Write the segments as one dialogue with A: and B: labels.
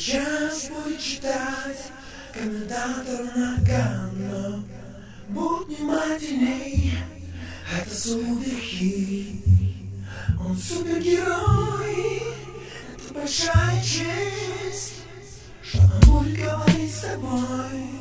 A: Сейчас будет читать комментатор Нагано. Будь внимательней, это супергерой. Он супергерой, это большая честь, что он будет говорить с тобой.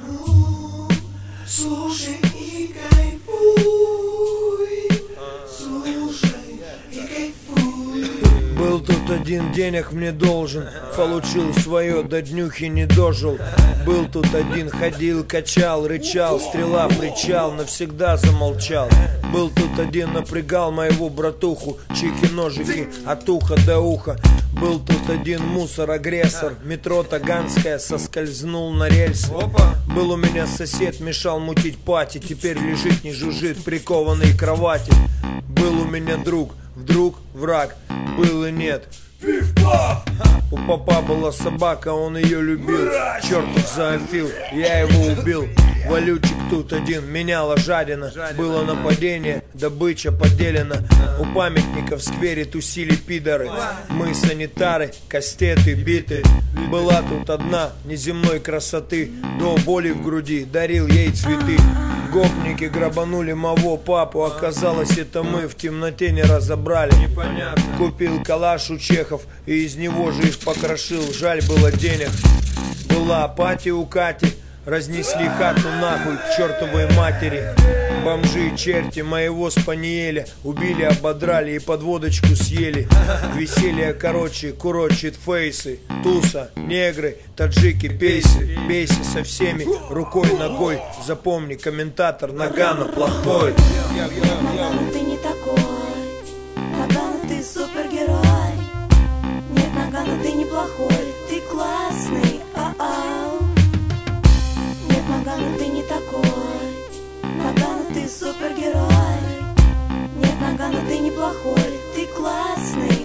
A: Слушай и кайфуй, слушай и кайфуй.
B: Был тут один, денег мне должен, получил свое, до днюхи не дожил. Был тут один, ходил, качал, рычал, стрела, причал, навсегда замолчал. Был тут один, напрягал моего братуху, чики-ножики от уха до уха. Был тут один мусор-агрессор, метро Таганская, соскользнул на рельсы. Был у меня сосед, мешал мутить пати, теперь лежит, не жужжит, прикованный к кровати. Был у меня друг, вдруг враг, был и нет. У папа была собака, он ее любил. Чертов зоофил, я его убил. Валютчик тут один, меняла жадина. Было нападение, добыча поделена. У памятника в сквере тусили пидоры. Мы санитары, кастеты, биты. Была тут одна неземной красоты, до боли в груди дарил ей цветы. Гопники грабанули моего папу, оказалось, это мы в темноте не разобрали. Купил калаш у чехов и из него же их покрошил, жаль было денег. Была апатия у Кати, разнесли хату нахуй к чертовой матери. Бомжи и черти моего спаниеля убили, ободрали и под водочку съели. Веселье короче, курочит фейсы. Туса, негры, таджики, пейсы. Бейся со всеми, рукой, ногой. Запомни, комментатор Нагано плохой.
C: Нагано, ты не такой. Нагано, ты супергерой. Нет, Нагано, ты не плохой. Ты классный, Нет, Нагано, ты не такой. Нагано, ты супергерой. Нет, Нагано, ты неплохой. Ты классный,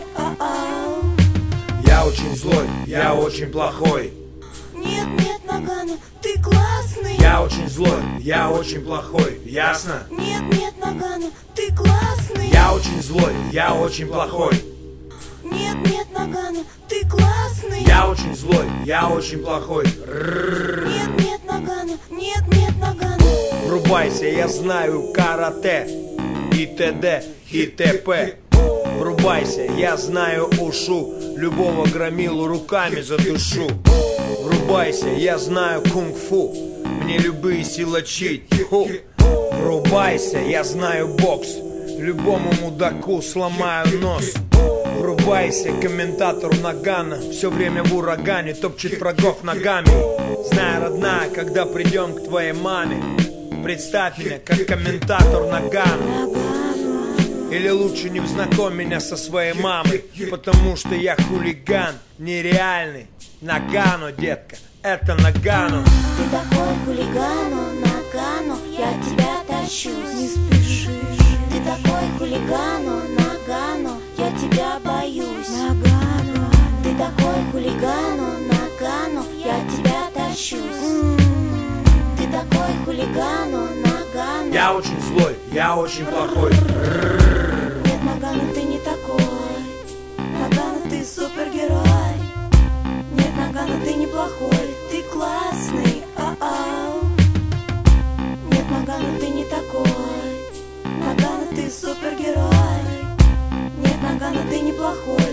B: Я очень злой, я очень плохой.
C: Нет, нет, Нагано, ты классный.
B: Я очень злой, я очень плохой, ясно?
C: Нет, нет, Нагано, ты классный.
B: Я очень злой, я очень плохой.
C: Нет, нет, Нагано, ты классный.
B: Я очень злой, я очень плохой.
C: Нет, нет, Нагано, нет, нет, Нагано.
B: Врубайся, я знаю карате и т.д. и т.п. Врубайся, я знаю ушу, любого громилу руками задушу. Врубайся, я знаю кунг-фу, мне любые силачи тьфу. Врубайся, я знаю бокс, любому мудаку сломаю нос. Врубайся, комментатор Нагано, все время в урагане, топчет врагов ногами. Знай, родная, когда придем к твоей маме, представь меня как комментатор Нагано. Или лучше не знакомь меня со своей мамой, потому что я хулиган, нереальный. Нагано, детка, это Нагано.
C: Ты такой хулигану, Нагано, я от тебя тащусь. Не спеши. Ты такой хулигану, Нагано, я тебя боюсь. Нагано. Ты такой хулигану, Нагано, я от тебя тащусь. Ты такой хулигану, Нагано.
B: Я очень злой, я очень плохой.
C: Нет, Нагано, ты не такой. Нагано, ты супергерой. Нет, Нагано, ты неплохой. Ты классный, Нет, Нагано, ты не такой. Нагано, ты супергерой. Нет, Нагано, ты неплохой.